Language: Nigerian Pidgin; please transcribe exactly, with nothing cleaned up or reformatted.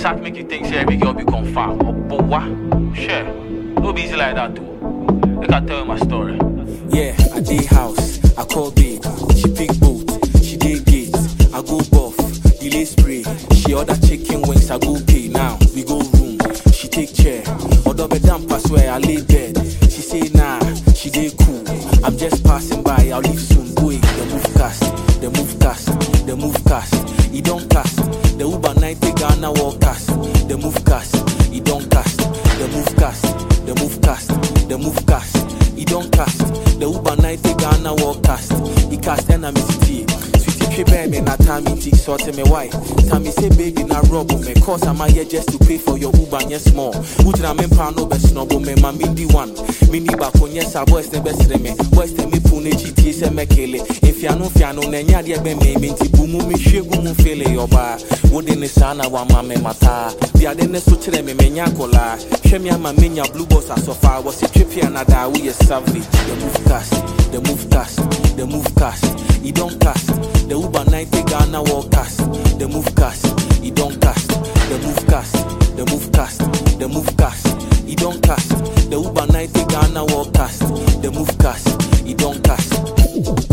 sat make you think say every girl be confirmed. Oh, but what? Sure. No be easy like that too. They can tell you my story. Yeah, I day house, I call babe. She pick boat, she day gate. I go buff, delay spray. She order chicken wings, I go pay. Now we go room, she take chair. Order bed damp pass where I lay bed. She say nah, she day cool. I'm just passing by, I'll leave soon. Go in, the move cast, the move cast, the move cast. He don't cast. The Uber ninety Ghana walk cast. The move cast, he don't cast. The move cast, the move cast, the move cast. He don't cast. The Uber ninety Ghana walk cast. He cast and I'm city. Sweetie baby, na time it sort me why. Time say baby na rob me. Cause I'm here just to pay for your Uber yes small. Utina me pa no best no me ma mindi one. Mini back on yes a boys the best me. Boys me pune chiti se me kele. If ya no fiano na nya de be me minti bumu me hwegu mu fele yoba. Wode ne sana wa ma me mata. Dia de ne so kire me menya kola. Hwe me ama menya blue boss asofa. Was it trip na da we is savage. The move cast, the move cast, the move cast. He don't cast. The Uber ninety Ghana walk cast. The move cast, he don't cast. The move cast, the move cast, the move cast. He don't cast. The Uber ninety Ghana walk cast. The move cast, he don't cast.